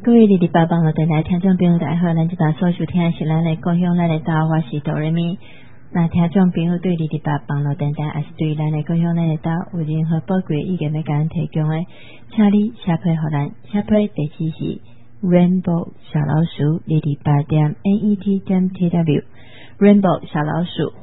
各位日日八帮的电台听众朋友大家好，咱这段所收听的是咱的故乡咱的台，我是哆瑞咪。那听众朋友对日日八帮的电台还是对咱的故乡咱的台有任何宝贵意见要甲咱提供的，请你写批给咱，写批地址是 Rainbow 小老鼠228.net.tw Rainbow 小老鼠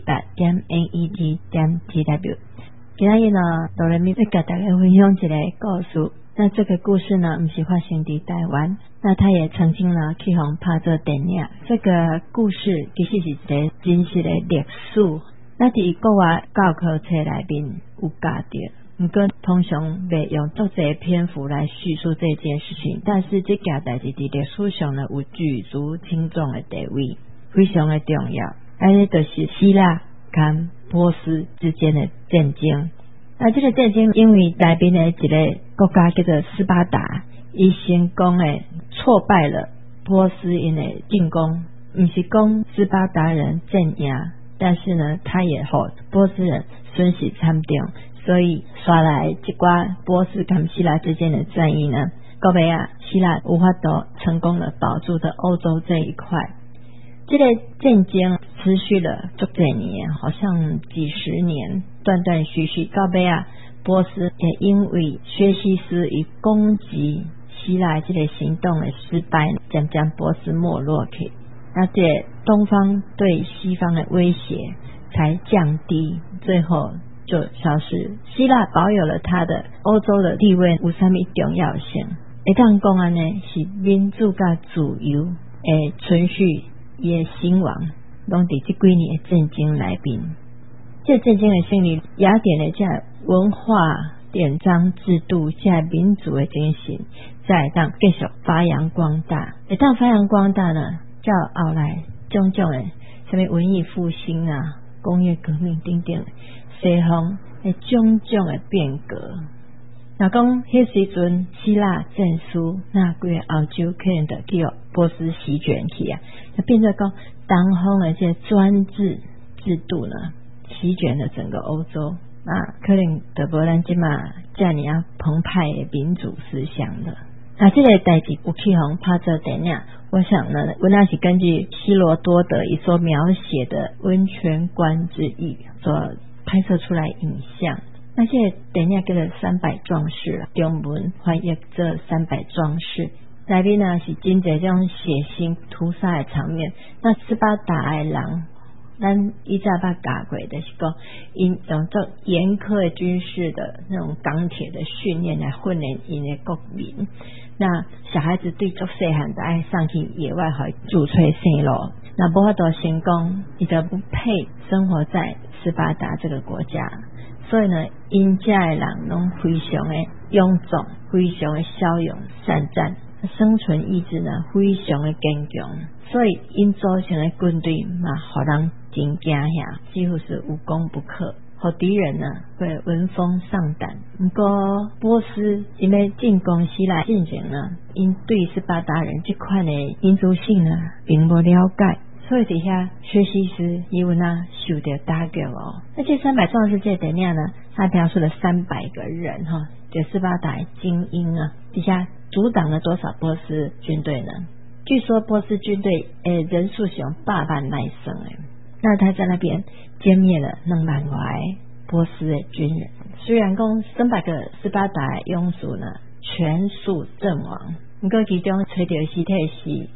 228.net.tw。今日呢，哆瑞咪要甲大家分享一个故事。那这个故事呢，不是发生在台湾，那他也曾经呢去互拍做电影。这个故事其实是一个真实的历史，那在国外教科书内面有教到，不过通常袂用足侪篇幅来叙述这件事情，但是这件代志在历史上呢有举足轻重的地位，非常的重要。这就是希腊跟波斯之间的战争。那这个战争因为内边的一个国家叫做斯巴达，伊成功的挫败了波斯因的进攻，不是讲斯巴达人镇压，但是呢，他也让波斯人损失惨重，所以刷来这寡波斯跟希腊之间的战役呢，到尾啊，希腊无法度成功的保住的欧洲这一块。这个战争持续了足多年，好像几十年，断断续续。到尾啊，波斯也因为薛西斯以攻击希腊这个行动的失败，渐渐波斯没落去。那这东方对西方的威胁才降低，最后就消失。希腊保有了它的欧洲的地位有什么重要性？会当讲安呢，是民主甲自由的存续。也兴亡拢伫这几年的战争内面，这战争的胜利，雅典的这文化典章制度，这民族的精神，才当继续发扬光大。一旦发扬光大呢，到后来种种的什么文艺复兴啊、工业革命等等，西方的种种的变革。那讲迄时阵希腊战输，那几个欧洲可能就叫波斯席卷去啊，就变成讲东方的这专制制度呢，席卷了整个欧洲，那可能就无咱即马这样澎湃的民主思想了。那这个代志有去互拍做电影，我想呢，我那是根据希罗多德一所描写的温泉关之役所拍摄出来影像。那些电影叫做300壮士，中文翻译做300壮士，内面呢是真侪种血腥屠杀的场面。那斯巴达的人，咱以前捌教过，就是讲因用做严苛的军事的那种钢铁的训练来训练因的国民。那小孩子对足细汉就爱上去野外去自吹生路，那无法度成功，伊就不配生活在斯巴达这个国家。所以呢，因家的人拢非常的勇壮，非常的骁勇善战，生存意志呢非常的坚强，所以因组成的军队嘛，互人真惊吓，几乎是无攻不克，互敌人呢会闻风丧胆。不过波斯因为进攻希腊进前呢，因对斯巴达人这款的民族性呢并不了解。所以底下薛西斯伊有受到打击哦。那这300壮士这个电影呢，他描述了300个人哈，这斯巴达精英啊，底下阻挡了多少波斯军队呢？据说波斯军队人数是用8万来算的，那他在那边歼灭了2万多波斯的军人。虽然讲300个斯巴达勇士呢全数阵亡，不过其中找到的尸体是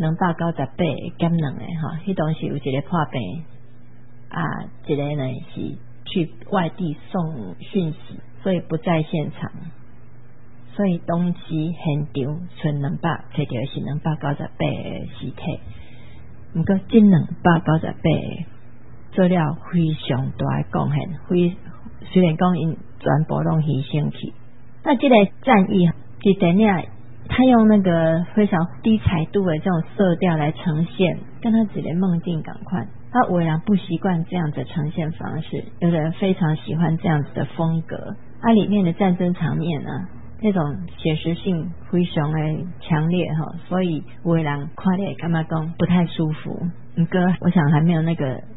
298减2的哈，迄当时有一个破病啊，一个呢是去外地送讯息，所以不在现场，所以当时现场剩找到是298个尸体，不过这298个做了非常大的贡献，虽然讲因全部拢牺牲去。那这个战役这电影他用那个非常低彩度的这种色调来呈现，跟他一个梦境感快。他有的人不习惯这样子的呈现方式，有的人非常喜欢这样子的风格。里面的战争场面呢，那种写实性非常的强烈哈，所以有的人看了感觉讲不太舒服。不过我想还没有那个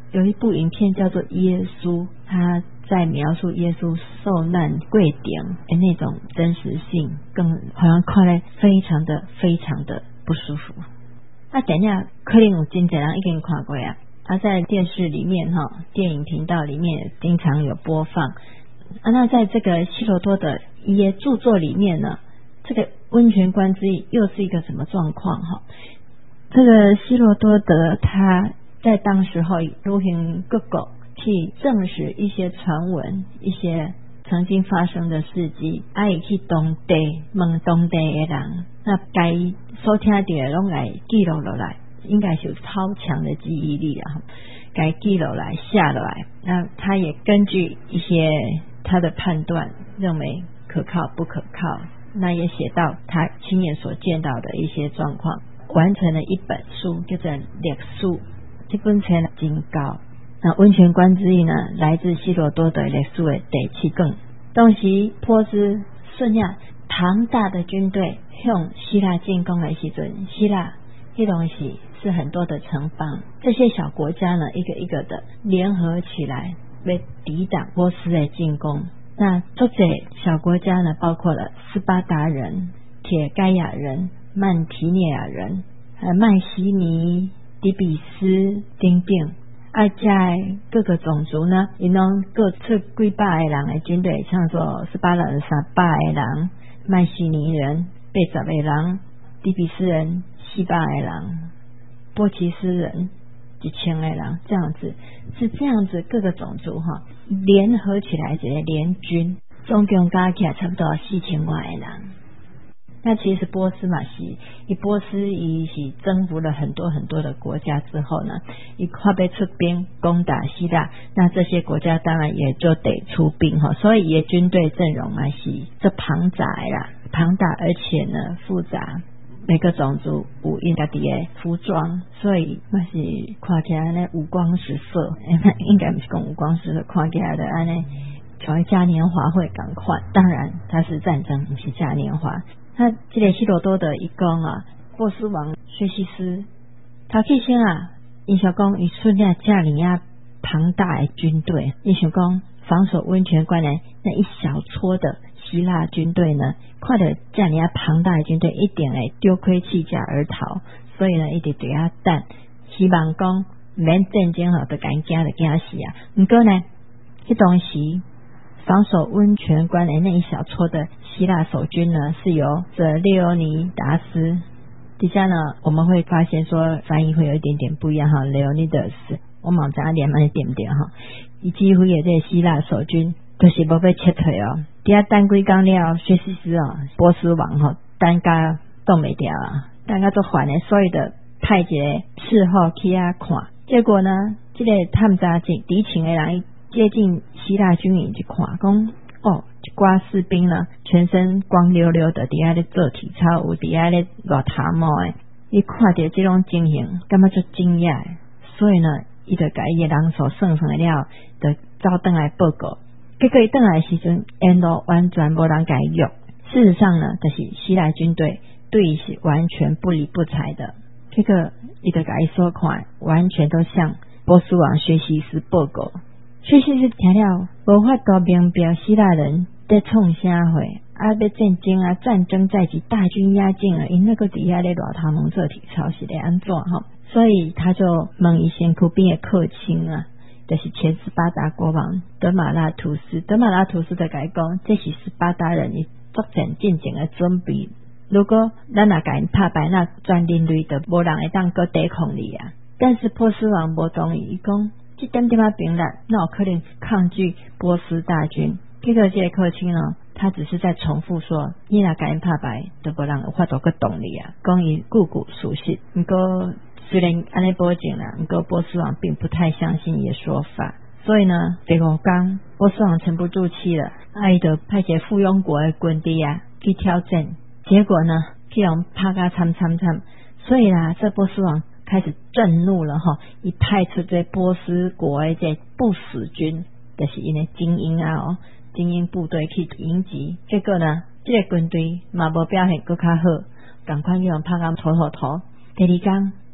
有一部影片叫做耶稣，他在描述耶稣受难跪顶的那种真实性，更好像看来非常的不舒服。电影可能有真多人已经看过啊，在电视里面电影频道里面经常有播放。那在这个希罗多的一些著作里面呢，这个温泉观之役又是一个什么状况这个希罗多德他在当时流行各国去证实一些传闻，一些曾经发生的事迹，也去当地问当地的人，那该所听到的都来记录下来，应该是有超强的记忆力该记录来下来。那他也根据一些他的判断认为可靠不可靠，那也写到他亲眼所见到的一些状况，完成了一本书叫做《历史》，这本书真高。那温泉观之役呢，来自希罗多德历史的第7卷。当时波斯顺亚庞大的军队向希腊进攻的时阵，希腊这东西是很多的城邦，这些小国家呢一个一个的联合起来来抵挡波斯的进攻。那这些小国家呢，包括了斯巴达人、铁盖亚人、曼提涅亚人、麦西尼、底比斯等等。在各个种族呢，他们各出几百个人的军队，像说斯巴达人300个人，麦西尼人80个人，底比斯人400个人，波奇斯人1000个人，这样子是这样子，各个种族联合起来这个联军，总共加起来差不多4000多个人。那其实波斯嘛是，波斯是征服了很多很多的国家之后呢，快被出兵攻打希腊，那这些国家当然也就得出兵所以也军队阵容嘛是这庞大而且呢复杂，每个种族有因家己的服装，所以嘛是看起来呢五光十色，应该不是讲五光十色，看起来的安尼像嘉年华会赶快，当然它是战争，不是嘉年华。那这个希罗多德一讲波斯王薛西斯他起先他想讲他率领这么样庞大的军队，他想讲防守温泉关的那一小撮的希腊军队呢，看到这么样庞大的军队一定会丢盔弃甲而逃，所以呢一直对他等，希望讲免战争就赶紧就惊死不过呢这当时防守温泉关的那一小撮的希腊守军呢，是由这列欧尼达斯，底下呢我们会发现说翻译会有一点点不一样列欧尼达斯，我们知道连慢一点点以几乎也这希腊守军就是没被撤退底下单归刚了薛西斯波斯王单家都没掉单家做反的，所以的派一个事后去看，结果呢这个他们家敌情的人接近希腊军营去看讲一挂士兵呢全身光溜溜的底下在做体操，有底下在热塔毛的，他看到这种情形感觉就惊讶，所以呢他就把他的人手剩下了就走回来报告，结果他回来的时候沿路完全没人给他用，事实上呢就是希腊军队对他是完全不理不睬的，结果他就把他所看完全都向波斯王薛西斯报告，薛西斯听了无法度明白希腊人在创啥货要战争战争在即，大军压境因那个底下在热汤蒙做体操是在安怎所以他就问他身躯边的客卿就是前斯巴达国王德马拉图斯，德马拉图斯就跟他讲这是斯巴达人作战进行的准备，如果咱若甲因打败，那全人类就无人会当搁抵抗你但是波斯王不同意，他讲这点点兵力那有可能抗拒波斯大军，这个客卿呢他只是在重复说你若甲因打败就无人有法度搁动你讲他固固属实，不过虽然这样保证不过波斯王并不太相信他的说法，所以呢第5天波斯王沉不住气了，他就派些附庸国的军队去挑战，结果呢去人打甲惨，所以这波斯王开始震怒了他派出这波斯国的这不死军，就是他的精英精英部队去迎击，结果呢这个军队嘛无表现更较好，赶快去人打甲头。第2天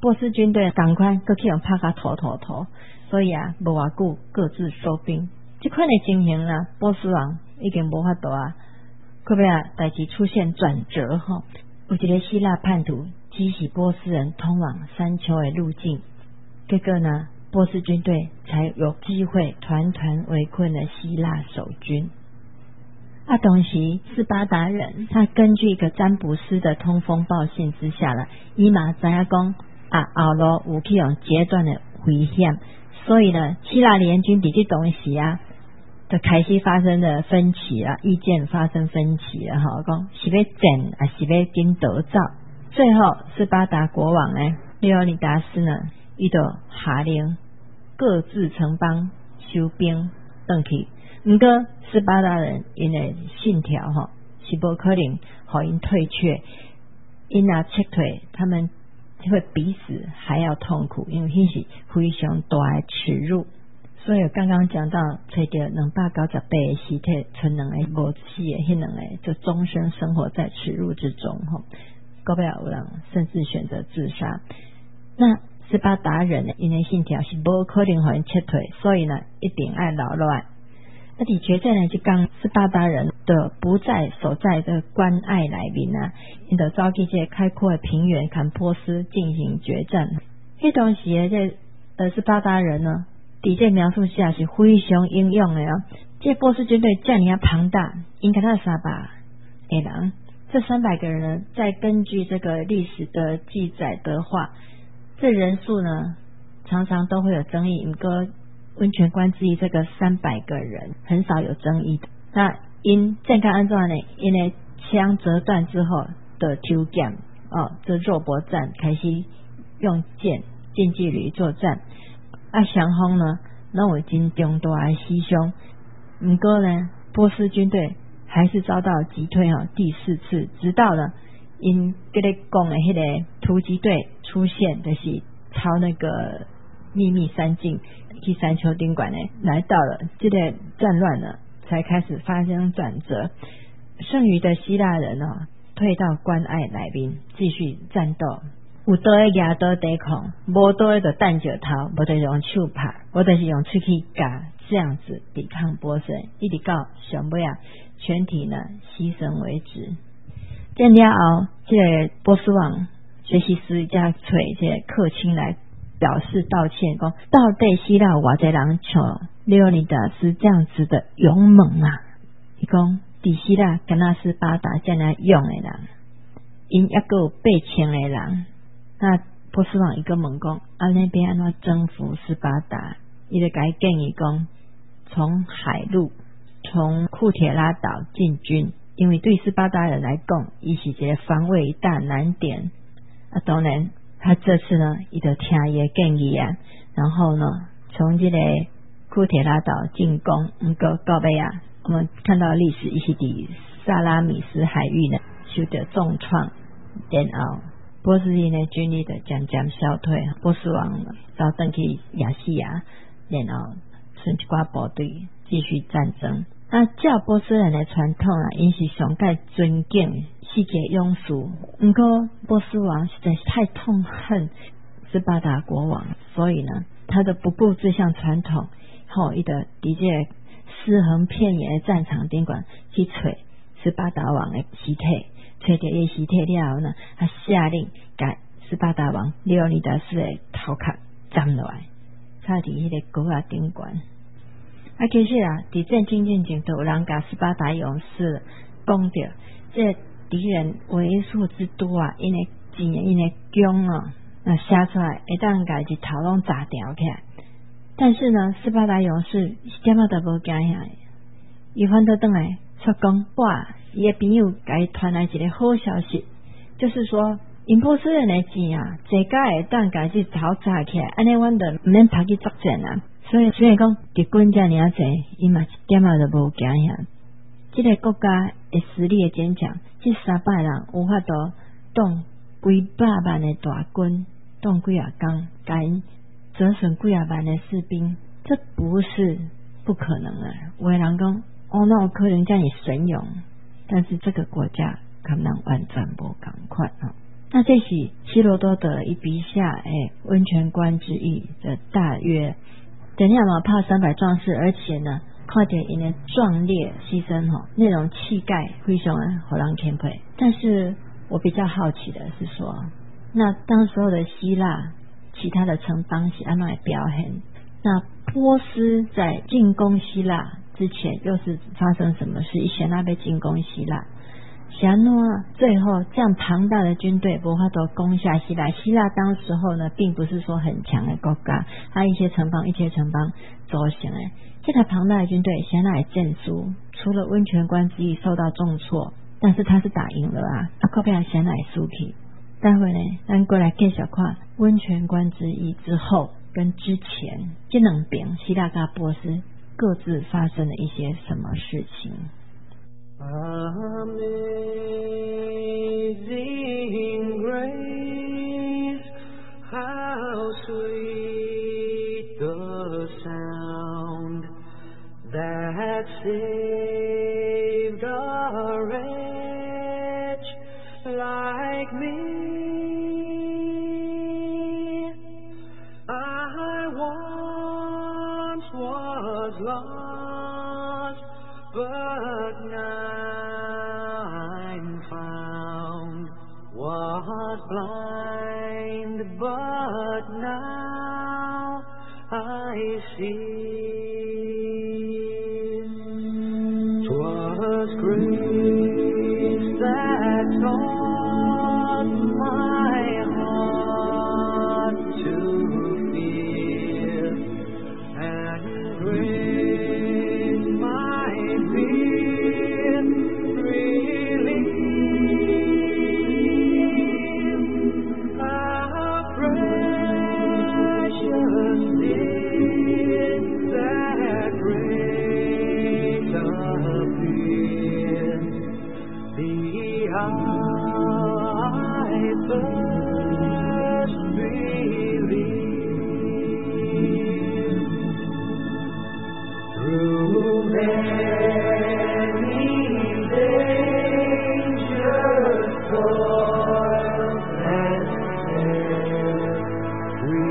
波斯军队赶快各去用拍个头，所以无偌久各自收兵。这款的情形波斯王已经无法度可别代志出现转折有一个希腊叛徒激起波斯人通往山丘的路径，结果呢，波斯军队才有机会团团围困了希腊守军。当时斯巴达人他根据一个占卜师的通风报信之下伊嘛知影讲后路有去用截断的危险，所以呢，希腊联军伫这东西就开始发生了分歧意见发生分歧了讲是要战还是要紧得走。最后斯巴达国王列欧尼达斯呢，他就下令各自城邦收兵回去。不过斯巴达人因的信条是不可能让因退却，因撤退他们会比死还要痛苦，因为那是非常大的耻辱。所以刚刚讲到找到298个尸体，剩2个无死的，那2个就终身生活在耻辱之中到尾有人甚至选择自杀。那斯巴达人因的信条是不可能让因撤退，所以呢一定要留下来。在决战呢，就讲斯巴达人的不再守在这关隘内面因就走去这开阔的平原，跟波斯进行决战。那当时这斯巴达人呢，在这描述下是非常英勇的这波斯军队这么庞大，应该有300个人。这300个人呢，再根据这个历史的记载的话，这人数呢常常都会有争议。不过温泉关之一这个300个人很少有争议的。那因战况安怎呢？因为枪折断之后的抽剑这肉搏战开始用剑近距离作战双方呢都有真重大的牺牲。不过呢，波斯军队还是遭到击退第4次，直到呢因跟你讲的那个突击队出现，就是朝那个秘密山径去山丘顶馆来到了，这个战乱呢才开始发生转折。剩余的希腊人退到关隘内面继续战斗，有刀的拿刀抵抗，无刀的就弹石头，无就用手拍，无就是用喙去夹，这样子抵抗波斯人，一直到上尾全体呢牺牲为止。这了后，这个波斯王学习师加找这个客卿来表示道歉，说到底希腊有多少人像列欧尼达斯这样子的勇猛他说在希腊跟那斯巴达这样勇的人，因还有8000个人。那波斯王一个问说那边要怎么征服斯巴达，他就给他建议说从海路从库铁拉岛进军，因为对斯巴达人来讲他是一个防卫一大难点当然他这次呢他就听他的建议然后呢从这个库铁拉岛进攻。不过到尾我们看到历史他是在萨拉米斯海域呢受到重创，然后波斯人的军力就渐渐消退，波斯王走回去亚细亚，然后剩一寡部队继续战争。那照波斯人的传统因是上界尊敬世界勇士，不过波斯王实在是太痛恨斯巴达国王，所以呢他就不顾这项传统他就在这个尸横遍野的战场顶馆去找斯巴达王的尸体，找到他的尸体了后呢，他下令把斯巴达王列欧尼达斯的头壳斩下来，插在那个高压顶馆。其实在战争进程都有人把斯巴达勇士讲到这敌人为数之多因为钱因为弓那写出来会当把一头拢炸掉起来。但是呢，斯巴达勇士一点都无惊吓，他反倒回来说讲哇，他的朋友给他传来一个好消息，就是说因波斯人的钱这个会当把这头炸起来，这样我们就不免跑去作战所以虽然讲敌军这么多，他嘛一点都无惊吓。这个国家的实力的坚强，这300人有法度挡几百万的大军，挡几啊天，把折损几啊万的士兵，这不是不可能有的人讲那有可能这样神勇，但是这个国家可能完全不同款那这是希罗多德一笔下温泉关之役的大约。等下嘛，怕300壮士，而且呢，看见因的壮烈牺牲内容气概非常的让人钦佩。但是我比较好奇的是说，那当时候的希腊其他的城邦是怎么来表现？那波斯在进攻希腊之前又是发生什么事？以前那被进攻希腊，想诺最后这样庞大的军队无法都攻下希腊。希腊当时候呢，并不是说很强的国家，它一些城邦组成的，这台庞大的军队现在也战输，除了温泉关之役受到重挫，但是他是打赢了啊，可不可以现在输去？待会呢，咱过来介绍看温泉关之役之后跟之前这两边希腊跟波斯各自发生了一些什么事情。 Amazing grace, how sweet the sound that saved a wretch like me. I once was lost, but now I'm found. Was blind, but now I see. 'Twas grace that taught my heart to fear, and grace my fear relieved. How precious did that grace appear, the hour I first believed. Through many dangers, toils, and snares, we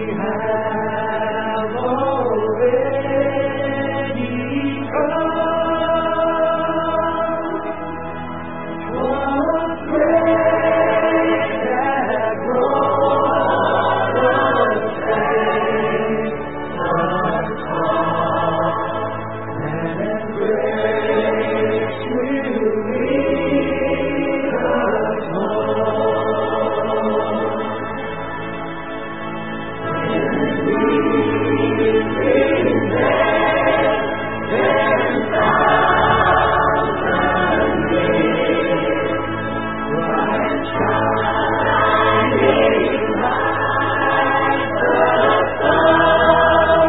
have already come. 'Twas grace that brought us safe thus far, and grace will lead us home. We've been there 10,000 years, bright shining like the sun.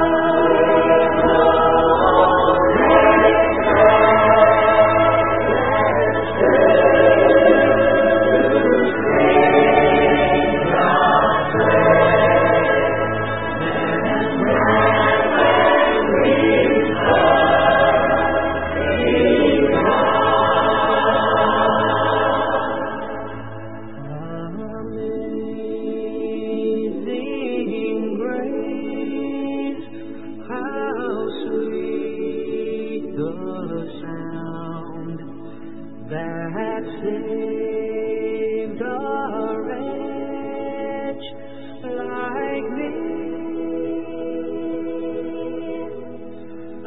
Amazing grace, how sweet the sound that saved a wretch like me. I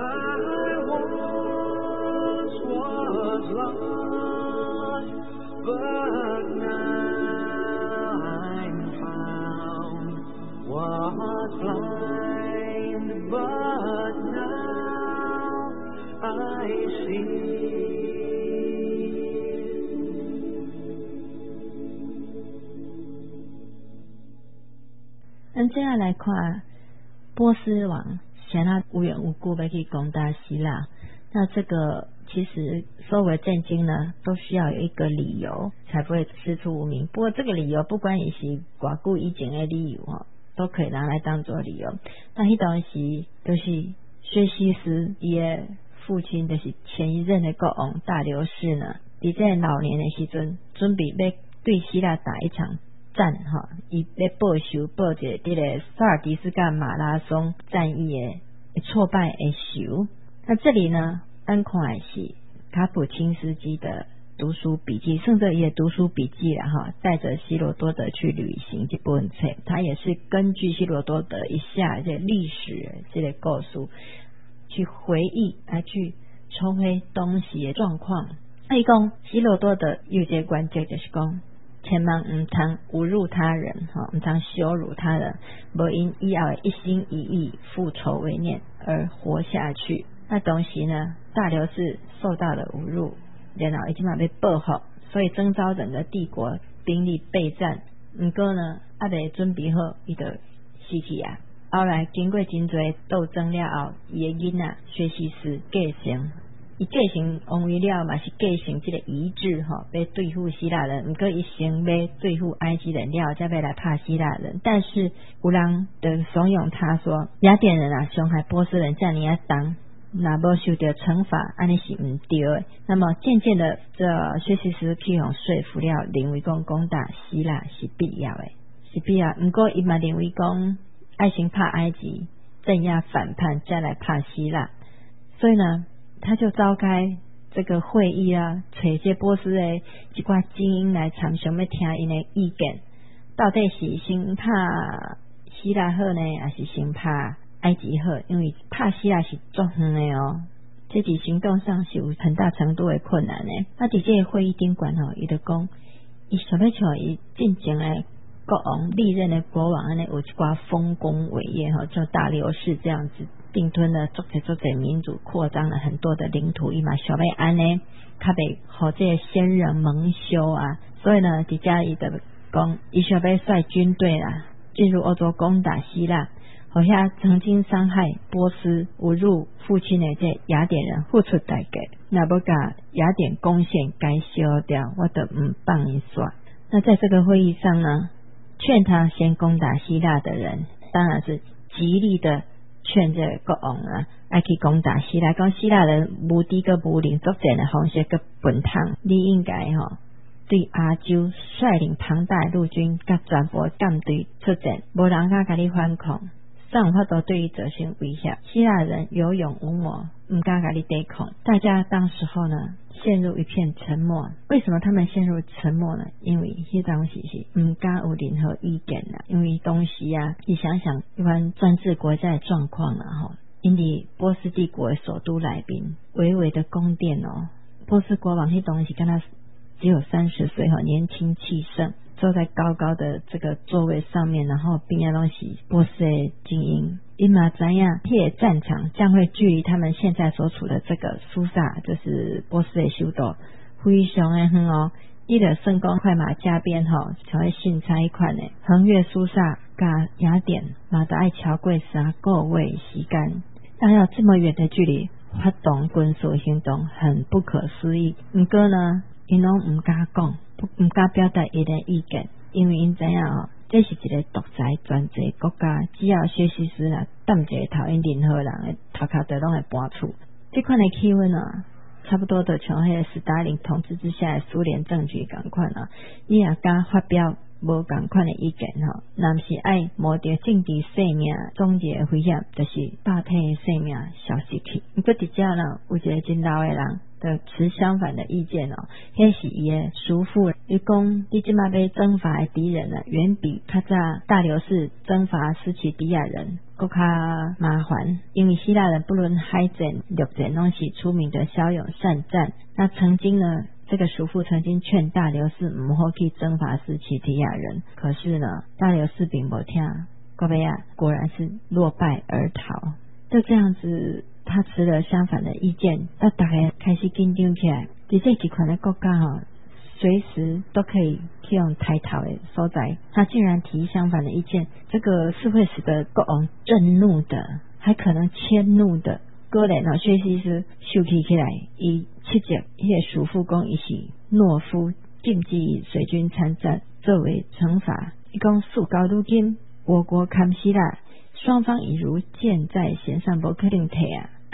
once was lost, but now I'm found. Was blind, but now I see. 接下来看波斯王想他无缘无故要去攻打希腊，那这个其实所有的战争呢都需要有一个理由才不会师出无名。不过这个理由不管也是偌久以前的理由都可以拿来当做理由。那那当时就是薛西斯伊的父亲就是前一任的国王大流士呢，在这老年的时阵准备要对希腊打一场战哈，伊要报仇，报一个这个萨尔迪斯干马拉松战役的挫败的仇。那这里呢，咱看的是卡普钦斯基的读书笔记，圣哲也读书笔记啦哈，带着希罗多德去旅行这本册，他也是根据希罗多德一下这历史这个故事去回忆，来去重回当时的状况。他讲希罗多德有一个关键就是讲，千万唔通侮辱他人，唔通羞辱他人，不因以后一心一意复仇为念而活下去。那当时呢，大流士受到了侮辱，然后已经被报复，所以征召整个帝国兵力备战。不过呢，还没准备好，他就死去啊。后来经过真多斗争了后，他的囡仔薛西斯继承。伊继承王位了嘛，是继承这个遗志要对付希腊人，不过伊先要对付埃及人了，再要来怕希腊人。但是有人就怂恿他说，雅典人啊伤害波斯人这样啊当，那无受到惩罚，安尼是唔对的。那么渐渐的，这薛西斯去用说服了，认为讲攻打希腊是必要的，是必要。不过伊嘛认为讲爱先怕埃及，镇压反叛，再来怕希腊。所以呢，他就召开这个会议啊，找一些波斯的一寡精英来参详，要听因的意见，到底是先怕希腊好呢，还是先怕埃及好？因为怕希腊是足远的哦，这在行动上是有很大程度的困难的。那在这个会议顶管哦，伊就讲，伊想要像伊进前的国王历任的国王安尼有一寡丰功伟业哈，就大流士这样子。并吞了足侪民族，扩张了很多的领土，伊嘛想要安呢，他被和这些先人蒙羞啊，所以呢，底下伊就讲，伊想要率军队啦，进入欧洲攻打希腊，好像曾经伤害波斯、侮辱父亲的这雅典人付出代价，那不甲雅典贡献该消掉，我都唔放伊耍。那在这个会议上呢，劝他先攻打希腊的人，当然是极力的。劝这个国王啊，要去攻打希腊，讲希腊人无敌个无领作战的方式个笨汤，你应该对亚洲率领庞大的陆军甲全部舰队出战，无人敢甲你反抗，上有法度对于造成威胁。希腊人有勇无谋，唔敢甲你对抗。大家当时候呢，陷入一片沉默。为什么他们陷入沉默呢？因为迄当时是唔敢有任何意见啦。因为当时啊，你想想一般专制国家的状况啦因为波斯帝国的首都来宾，巍巍的宫殿波斯国王迄当时跟他只有30岁年轻气盛，坐在高高的这个座位上面，然后边仔都是波斯的精英。因嘛知影这个战场将会距离他们现在所处的这个苏萨，就是波斯的首都，非常的远伊就算讲快马加鞭像在训差款的，横越苏萨加雅典嘛都要超过3个月时间，但要这么远的距离发动军事行动，很不可思议。不过呢，因拢唔敢讲，唔敢表达伊的意见，因为因知影这是一个独裁专制国家，只要薛西斯啦抌一个头，因任何人的头壳都拢会搬出。这款的气氛差不多就像迄个斯大林统治之下的苏联政局同款你也敢发表无同款的意见若是爱冒着政治性命终结危险，就是大体的性命消失去。不过伫遮呢，有一个真老的人的持相反的意见迄是伊的叔父。伊讲你即马要征伐的敌人远比较早大流士征伐斯奇迪亚人更加麻烦，因为希腊人不论海战陆战拢是出名的骁勇善战。那曾经呢，这个叔父曾经劝大流士唔好去征伐斯奇迪亚人，可是呢，大流士并不听，果然是落败而逃。就这样子，他持了相反的意见，那大家开始紧张起来。在这几款的国家随时都可以去用抬头的所在，他竟然提相反的意见，这个是会使得国王震怒的，还可能迁怒的。果然薛西斯生气起来，伊斥责迄个叔父讲伊是懦夫，禁止随军参战，作为惩罚。伊讲事到如今，我国堪希腊，双方已如箭在弦上，不可能退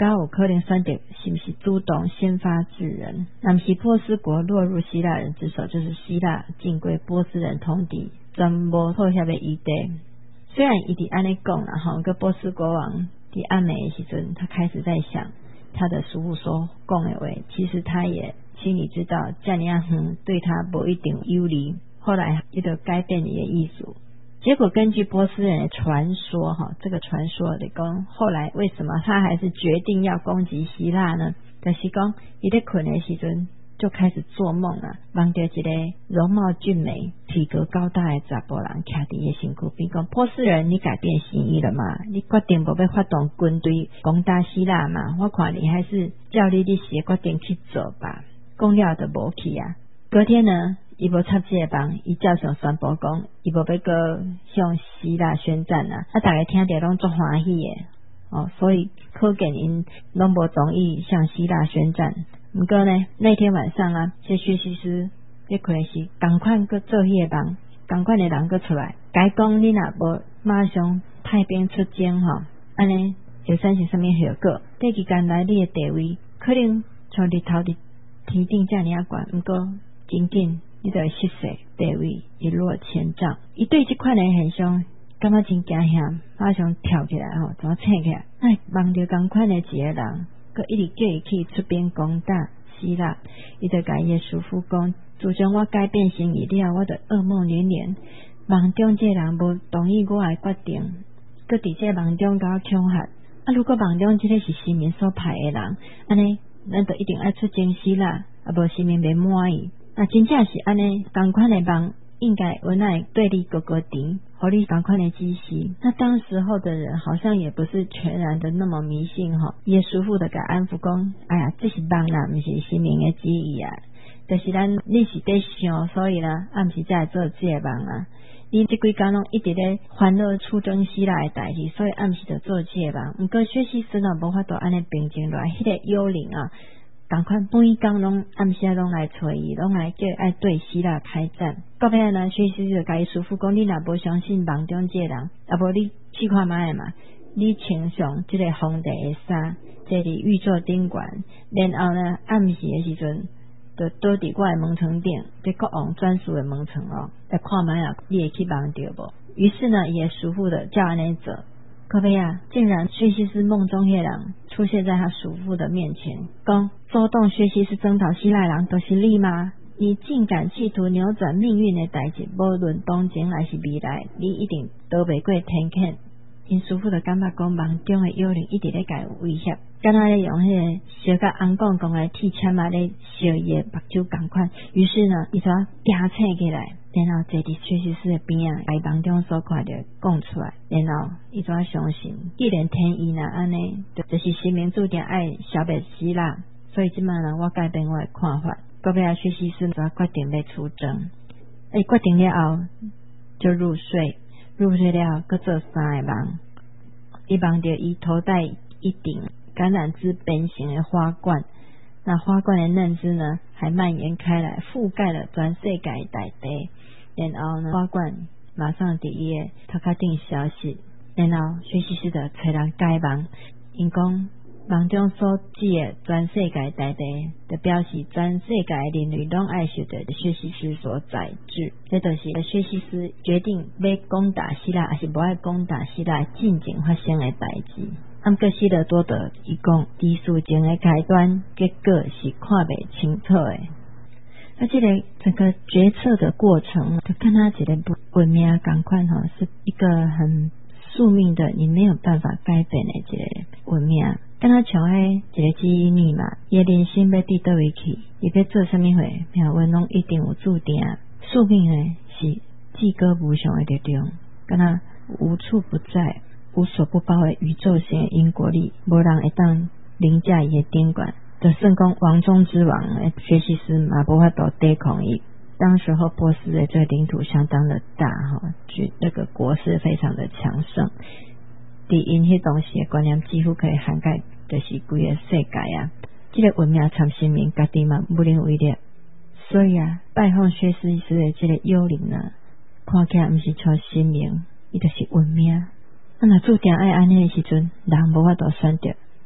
敢有可能选择是不是主动先发制人？那么是波斯国落入希腊人之手，就是希腊进归波斯人统治，全无妥协的余地。虽然伊伫安尼讲啦吼，个波斯国王伫暗暝的时阵，他开始在想他的叔父所讲的话，其实他也心里知道这样对他不一定有利。后来他就改变伊的意思。结果根据波斯人的传说这个传说的讲，后来为什么他还是决定要攻击希腊呢？就是讲他在困的时阵就开始做梦了，梦到一个容貌俊美体格高大的查甫人徛在他身躯边，讲波斯人你改变心意了吗？你决定不要发动军队攻打希腊吗？我看你还是叫你的血决定去做吧。讲了就无去啊。隔天呢，伊无插这个梦，伊照常宣布讲，伊无要个向希腊宣战啊！大家听着拢足欢喜的所以可见因拢无同意向希腊宣战。不过呢，那天晚上啊，这薛西斯这可能是赶快去做迄个梦，赶快的人去出来，该讲你若无马上派兵出征安尼会产生什么效果？短期间内你的地位可能从日头的天顶这样高，不过仅仅你就会失势，地位一落千丈。伊对这款的现象感觉真惊吓，马上跳起来怎么醒起来？梦到同款的一个人，佮一直叫伊去出兵攻打希腊。伊就甲伊的叔父讲，自从我改变心意了，我就噩梦连连。梦中这人无同意我的决定，佮伫这梦中甲我恐吓。如果梦中这个是神明所派的人，安尼咱就一定爱出征希腊，无神明袂满意。真正是安尼，同款的梦应该有奈对你哥哥甜，和你同款的指示。当时候的人好像也不是全然的那么迷信耶稣父的给安抚讲，哎呀，这是梦啦，不是神明的旨意啊。就是你是在想，所以呢，不是在做这个梦啊。你这几天拢一直在烦恼出征希腊的代志，所以不是在做这个梦。不过薛西斯无法度安尼平静落来，迄个幽灵赶快每天拢暗时拢来找伊，拢来叫爱对希腊开战。到尾呢，薛西斯就甲伊叔父讲，你若无相信梦中这人，无你试看卖嘛，你穿上这个皇帝的衫，坐伫御座顶悬，然后呢暗时的时阵就倒伫我的门床顶，这国王专属的门床来看卖你会去梦到无？于是呢，伊的叔父的叫安尼做。可悲竟然薛西斯梦中迄人出现在他叔父的面前，讲周动薛西斯征讨希腊人都是你吗？你竟敢企图扭转命运的代志，无论当前还是未来，你一定逃袂过天谴。因叔父就感觉讲梦中的幽灵一直在甲威胁，敢若咧用迄个烧甲红光光来铁签咧烧伊的目睭同款。于是呢，伊就惊醒起来，然后坐伫薛西斯的边把梦中所看到讲出来，然后伊就相信，既然天意若安尼，就是神明注定爱消灭希腊，所以即摆呢，我改变我的看法。到尾薛西斯就决定要出征。决定了后就入睡了，搁做3个梦。伊梦到伊头戴一顶橄榄枝变形的花冠，那花冠的嫩枝呢，还蔓延开来，覆盖了全世界的大地。然后呢，花冠马上伫伊的头壳顶消失。然后薛西斯就找人解梦，因讲梦中所指的全世界大地，就表示全世界的人类拢爱受到薛西斯所宰制。这就是薛西斯决定要攻打希腊，还是无爱攻打希腊进前发生的代志。不过希罗多德伊讲，伫事情的开端，结果是看袂清楚的。这个整个决策的过程，就跟他一个文明同款是一个很宿命的，你没有办法改变的一个文明。跟他像迄一个记忆密码，伊的人生要伫倒位去，伊要做什么货，命运拢一定有注定。宿命呢是至高无上的力量，跟他无处不在、无所不包的宇宙性的因果力，无人会当凌驾伊的顶冠。就算讲王中之王薛西斯嘛无法度抵抗伊。当时候波斯的这个领土相当的大那个国势非常的强盛，伫因迄当时的观念几乎可以涵盖就是规个世界啊。这个文明参神明家己嘛无能为力，所以拜访薛西斯的这个幽灵呢，看起来不是像神明，伊就是文明。若注定爱安尼的时阵，人无法度选择，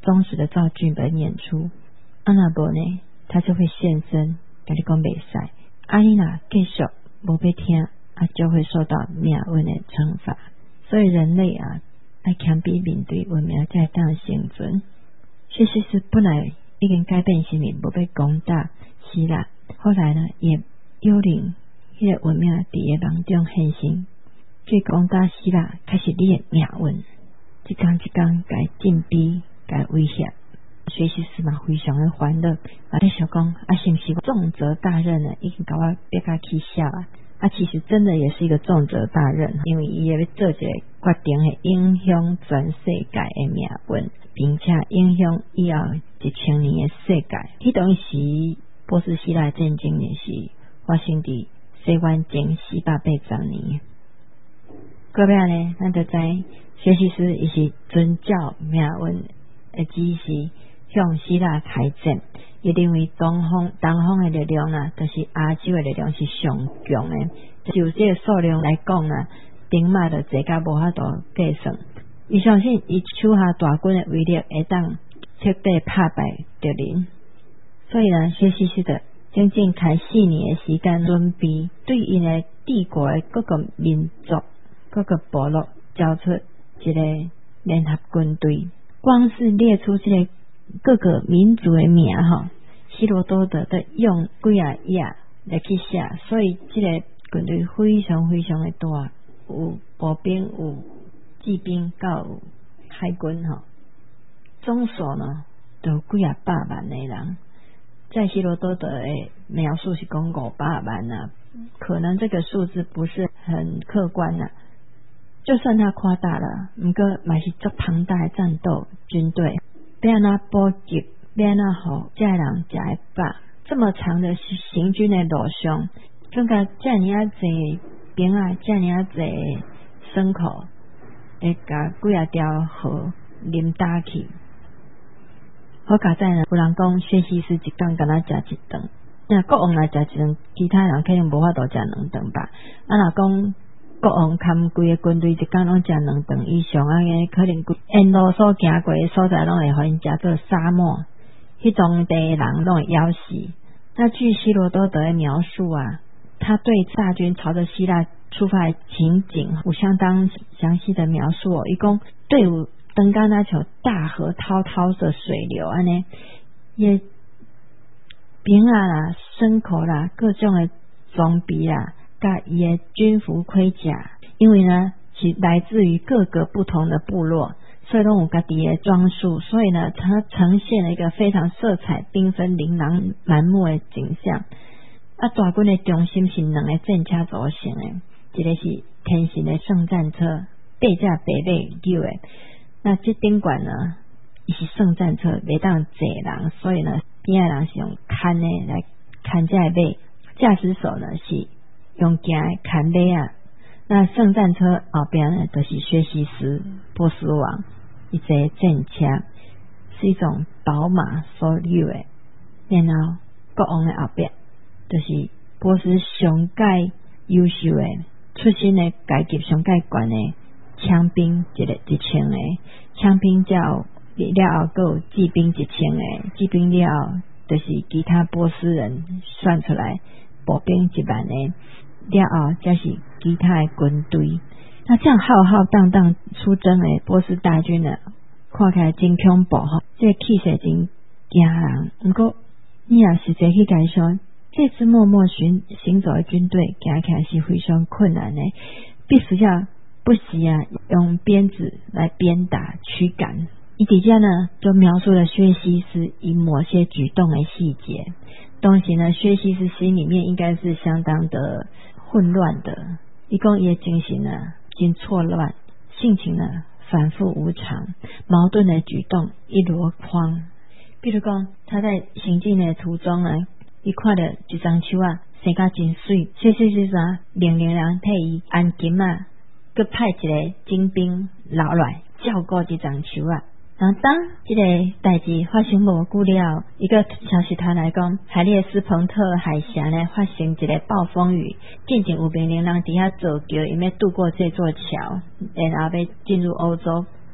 忠实的照剧本演出。若无呢，他就会现身跟你讲袂使，你若继续无要听，就会受到命运的惩罚。所以人类要强逼面对文明才当生存。薛西斯本来已经改变心意，无要攻打希腊，后来呢，也幽灵迄个文明伫个梦中现身，去攻打希腊，开始你的命运。一天一天，甲伊禁逼，甲伊威胁。薛西斯嘛非常的欢乐，咧想讲是不是重责大任呢？已经甲我逼甲起笑其实真的也是一个重责大任，因为伊要做一个决定，会影响全世界的命运，并且影响以后1000年的世界。迄当时波斯希腊战争也是发生伫西元前480年。过尾呢，咱就知薛西斯伊是遵照命运的指示向希腊开战。伊认为东方的力量就是亚洲的力量是上强的，就这个数量来讲丁马就坐甲无法度计算。伊相信伊手下大军的威力会当彻底打败敌人，所以薛西斯的整整开4年的时间准备，对因的帝国的各个民族、各个部落交出一个联合军队。光是列出这个各个民族的名希罗多德都用几啊页来去写，所以这个军队非常非常的大，有步兵、有骑兵，到有海军总数呢都有几啊百万的人。在希罗多德的描述是讲500万可能这个数字不是很客观就算他夸大了，不过也是足庞大的战斗军队。要安怎补给，要安怎互这人食会饱？这么长的行军的路上，总甲这么侪兵这么侪牲口，会甲几啊条河淋打去。好佳在有人讲薛西斯一天敢若食一顿，国王来食一顿，其他人可能无法度食2顿吧。若讲国王看规个军队一天拢食2顿以上可能沿路所行过的所在拢会互因食做沙漠，迄种地的人拢会枵死。那据希罗多德的描述他对大军朝着希腊出发的情景有相当详细的描述伊讲队伍登到那像大河滔滔的水流也兵牲口各种的装备甲伊的军服盔甲，因为是来自于各个不同的部落，所以拢有家己的装束，所以它呈现了一个非常色彩缤纷、琳琅满目的景象。大军的中心是2个战车组成的，一个是天神的圣战车，8架白马扭的。那这顶管伊是圣战车，袂当坐人，所以边仔人是用牵的来牵这个马，驾驶手是用行的牵马那圣战车后边就是薛西斯波斯王一个战车，是一种宝马所有的。然后国王的后边就是波斯上界优秀的出身的阶级上界悬的枪兵1000个，枪兵了后还有骑兵1000个，骑兵了后就是其他波斯人算出来步兵1万个，了后才是其他的军队。那这样浩浩荡荡出征的波斯大军看起来真恐怖这个气势真惊人。不过你也实际去感受，这支默默行走的军队行起来是非常困难的，必须要不惜用鞭子来鞭打驱赶。底下就描述了薛西斯以某些举动的细节。当时薛西斯心里面应该是相当的混乱的，伊讲伊的精神真错乱，性情反复无常，矛盾的举动一箩筐。比如讲他在行进的途中伊看到一丛树生甲真水，薛西斯命令人替伊按金佮派一个精兵留来照顾这丛树然后当这个代志发生无久了，一个消息传来讲，海列斯彭特海峡发生一个暴风雨，进有命令人底下造桥，因要渡过这座桥，然后要进入欧洲。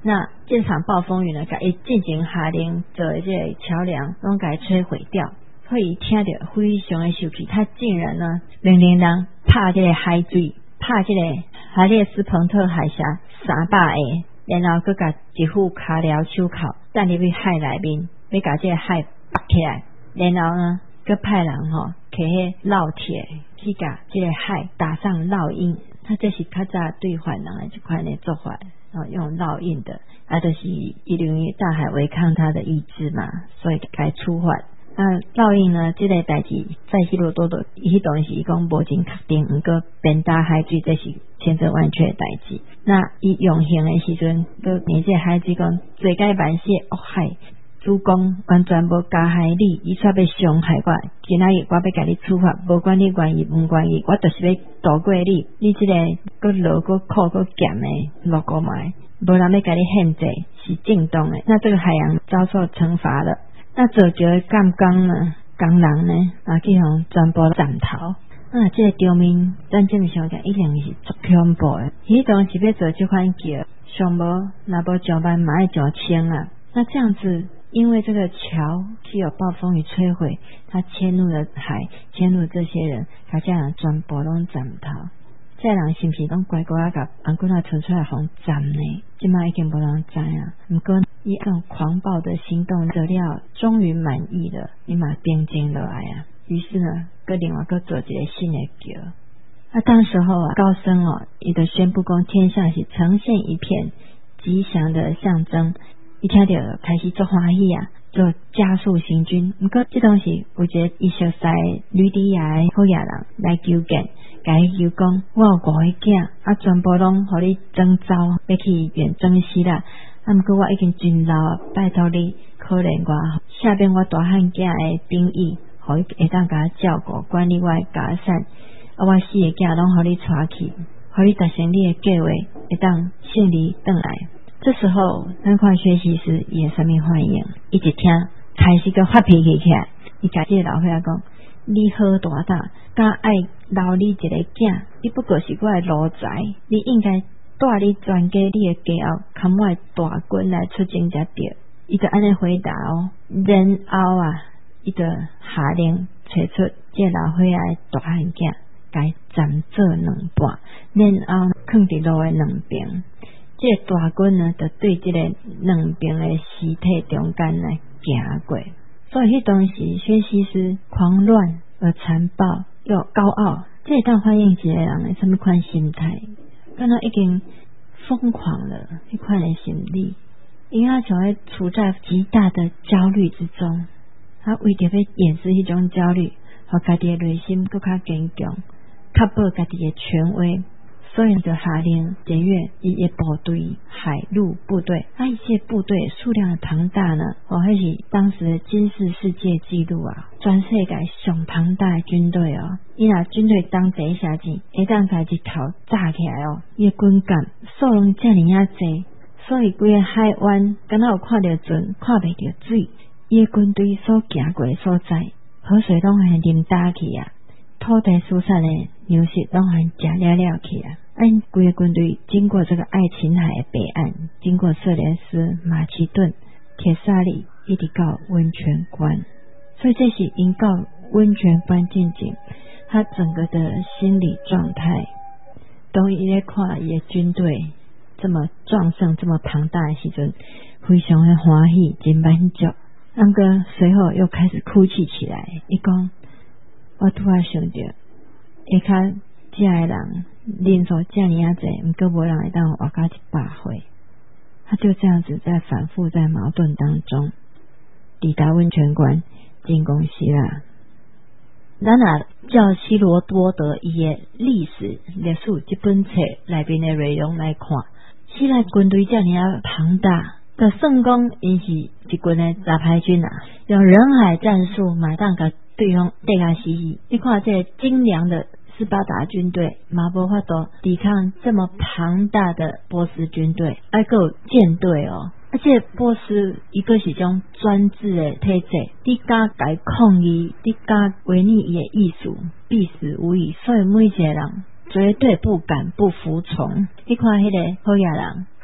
那这场暴风雨呢，甲伊进行下令做的这个桥梁，拢甲伊摧毁掉。所以听到非常的生气，他竟然呢命令人拍这个海水，拍这个海列斯彭特海峡300个，然后佮甲一副骹镣手铐带入去海内面，要甲这个海拔起来，然后呢，佮派人摕迄烙铁去甲这个海打上烙印。他这是较早对犯人的这款的做法，用烙印的，就是因为大海违抗他的意志嘛，所以该处罚。那烙印呢，这个代志在希罗多的伊迄当时伊讲无真确定，不过鞭打海水这是千真万确的代志。那伊用刑的时阵，佮念这海水讲罪该万死恶害，主公完全无加害你，伊却要伤害我。今仔日我要甲你处罚，无管你愿意唔愿意，我就是要渡过你。你这个佮劳佮苦佮咸的落过来，无人要甲你限制，是正当的。那这个海洋遭受惩罚了。那做这个干工呢，工人呢，去互全部斩头。这个场面，咱正常讲一定是足恐怖的。迄当时要做这款桥，上无若无上班嘛要上千啊。那这样子，因为这个桥具有暴风雨摧毁，它迁入了海，迁入这些人，他这样全部拢斩头。这人是不是拢乖乖甲红棍仔传出来互斩呢？即摆已经无人知啊。不过伊这种狂暴的行动做了，终于满意了，伊嘛平静落来啊。于是呢，佮另外佮做一个新的桥。当时候高僧伊就宣布讲，天下是呈现一片吉祥的象征。伊听到开始足欢喜啊，就加速行军。不过这东西有一个伊熟悉吕底亚的好野人来求见，甲伊求讲，我有5个囝，全部拢互你征召，要去远征死啦。不过我已经真老，拜托你可怜我，下边我大汉囝的兵役，互伊会当甲我照顾，管理我的家产。我4个囝拢互你带去，互你达成你的计划，会当顺利回来。这时候，咱看学习师伊会啥物反应？伊一听，开始个发脾气起来。伊甲这个老伙仔讲：“你好大胆，敢爱留你一个囝？你不过是我的奴才，你应该带你全家你的家后，看我的大军来出征才对。”伊就安尼回答然后伊就下令找出这老伙仔的大汉囝，该斩做2半，然后放伫路的两边。这个大军呢，就对这个两边的尸体中间来行过。所以迄当时薛西斯狂乱而残暴又高傲，这当反映一个人的什么款心态？敢若已经疯狂了一款的心理，因他就会处在极大的焦虑之中。他为着要掩饰迄种焦虑，和家己的内心更加坚强，确保家己的权威。所以就下令检阅伊的部队，海陆部队，一些部队数量庞大呢，那是当时的金氏世界纪录啊，全世界上庞大的军队哦。伊若军队当坐下钱，会当把日头炸起来哦。伊的军舰数量这么啊多，所以规个海湾敢若有看到船，看袂到水。伊的军队所行过的所在，河水拢还淋打去啊。土地疏散的粮食拢还食了去啊！规个军队经过这个爱琴海的北岸，经过色雷斯、马其顿、铁萨里，一直到温泉关。所以这是因到温泉关进境，他整个的心理状态，当伊咧看伊的军队这么壮盛、这么庞大的时阵，非常的欢喜，真满足。不过随后又开始哭泣起来，伊讲。我突然想到，下骹这个人人数这么啊多，不过无人会当活到100岁。他就这样子在反复在矛盾当中，抵达温泉关，进攻希腊。咱照希罗多德伊的历史这本册内面的内容来看，希腊军队这么啊庞大，就算讲因是一群的杂牌军啊，用人海战术马上甲对方对下死。你看这精良的斯巴达军队嘛无法度抵抗这么庞大的波斯军队，还有舰队哦。而且波斯一个是种专制的体制，你敢改抗议，你敢违逆伊的意思，必死无疑。所以每一个人绝对不敢不服从。你看迄个好野人，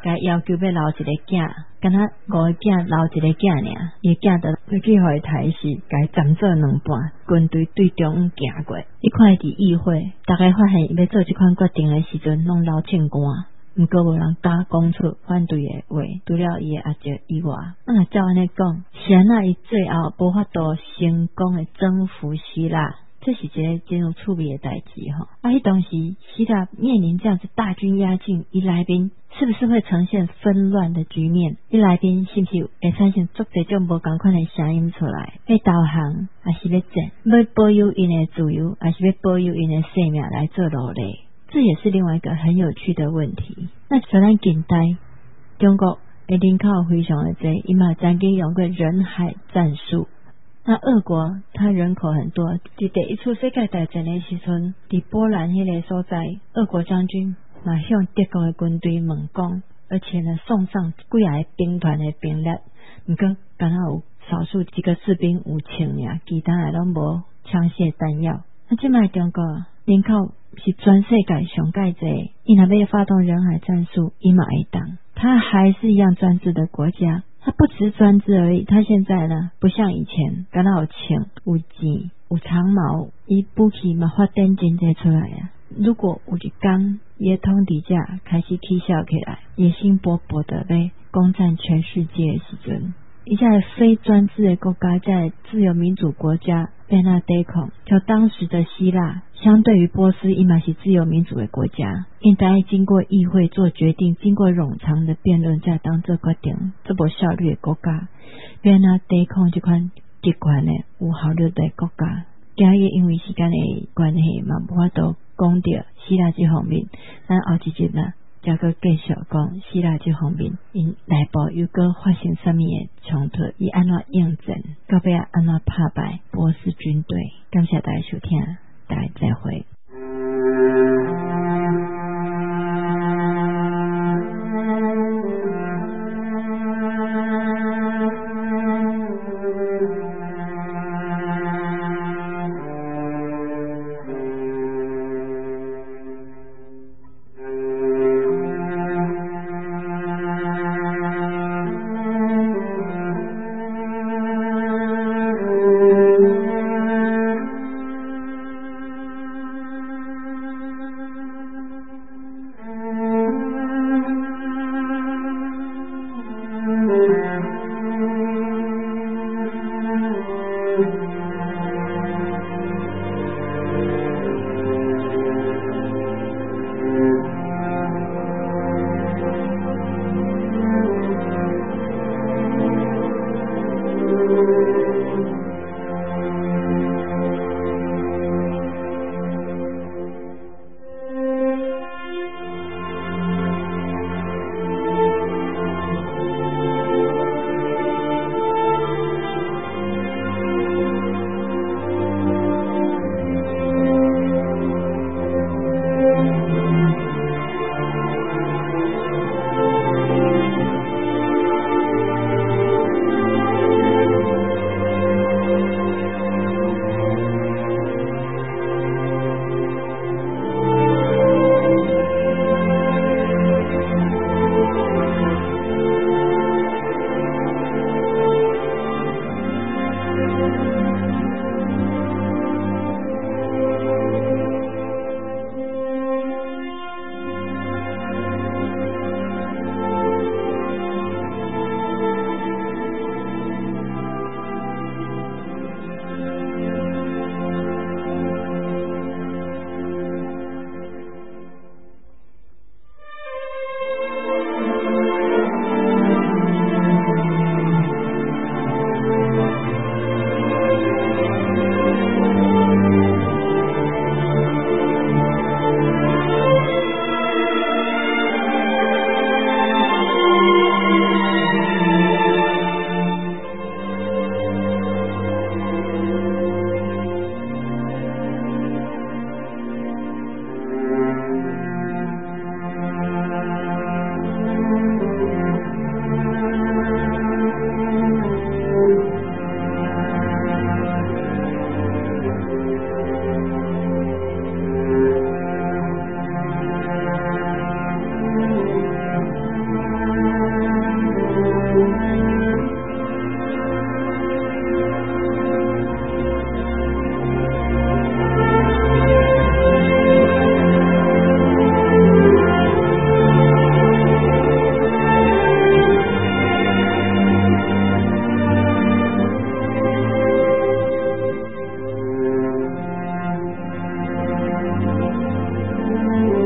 概要求要留一个囝，敢若5个囝留一个囝尔，伊囝就去互伊刣死，甲伊斩做2半，军队对中央行过。你看伫议会，大家发现伊要做这款决定的时阵，拢流凊汗。毋过无人敢讲出反对的话，除了伊的阿姐以外，照安尼讲，是安那伊最后无法度成功的征服希腊，这是一个真有趣味的代志吼。迄当时希腊面临这样子大军压境，伊内面是不是会呈现纷乱的局面？伊内面是不是会产生足侪种无同款的声音出来？要投降，还是要战？要保有因的自由，还是要保有因的生命来做努力？这也是另外一个很有趣的问题。那在咱近代，中国的人口非常的多，伊嘛曾经用过人海战术。那俄国它人口很多，在第一次世界大战的时阵，在波兰迄个所在，俄国将军嘛向德国的军队猛攻，而且呢送上几个兵团的兵力，不过刚好有少数几个士兵有枪尔，其他的拢无枪械弹药。那现在中国人口是全世界上盖济，伊若要发动人海战术，伊嘛会当。它还是一样专制的国家，它不只是专制而已。它现在呢，不像以前，敢若有钱、有钱、有长矛，伊武器嘛发展真济出来啊。如果有一天，伊的统治者开始起笑起来，野心勃勃的要攻占全世界的时阵，伊在非专制的国家，在自由民主国家被那抵抗，就当时的希腊，相对于波斯，伊嘛是自由民主的国家，应该经过议会做决定，经过冗长的辩论再当做决定，这无效率的国家，被那抵抗这款集权的有效率的国家。今日因为时间的关系嘛，无法度讲到希腊这方面，咱后一集呢，再个继续讲希腊这方面，因内部又个发生什么的冲突，伊安怎应战，到尾安怎打败波斯军队。感谢大家收听，大家再会。 Thank